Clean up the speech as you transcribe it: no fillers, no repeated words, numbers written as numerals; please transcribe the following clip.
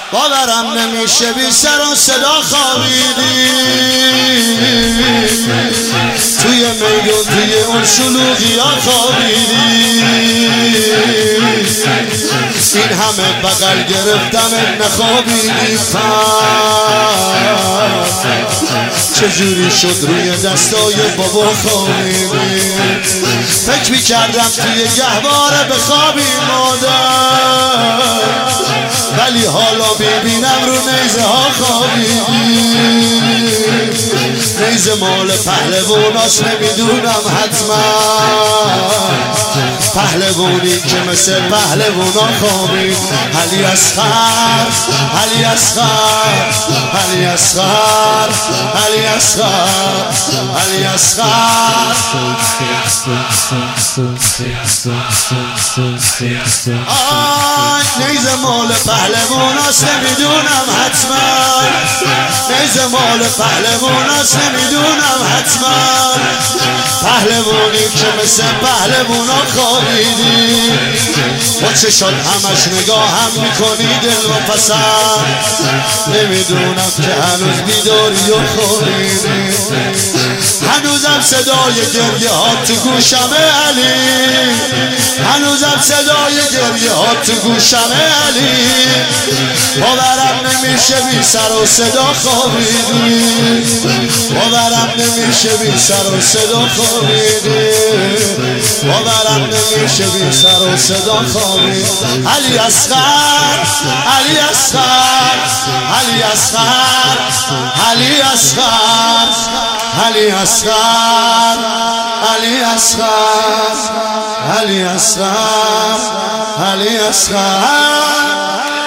باورم نمیشه بی سر و صدا خوابیدی توی میدون توی اون شلوغی ها خوابیدی این همه بغل گرفتم نخوابیدی چجوری شد روی دستای بابا خوابیدی فکر میکردم توی گهواره بخوابی مادر ولی حالا ببینم رو نیزه ها خوابیدی نیزه مال پهلواناست نمیدونم حتما پهلوانی که مثل پهلوانا خوابید علی اصغر علی اصغر علی اصغر علی اصغر علی اصغر نیزه مال پهلواناست نمیدونم حتما نیزه مال پهلواناست نمیدونم حتما پهلوانی که مثل پهلوانا خوابیدی با چشات همش نگاه هم میکنی دل و پسند نمیدونم که هنوز بیداری و خوابیدی هنوزم صدای گریه ها تو گوشمه علی هنوزم صدای گریه ها تو گوشمه علی باورم نمیشه بی سر و صدا خوابیدی باورم نمیشه بی سر و صدا خوابیدی باورم نمیشه بی سر و صدا خوابیدی علی اصغر علی اصغر علی اصغر علی اصغر علی اصغر علی اصغر علی اصغر علی اصغر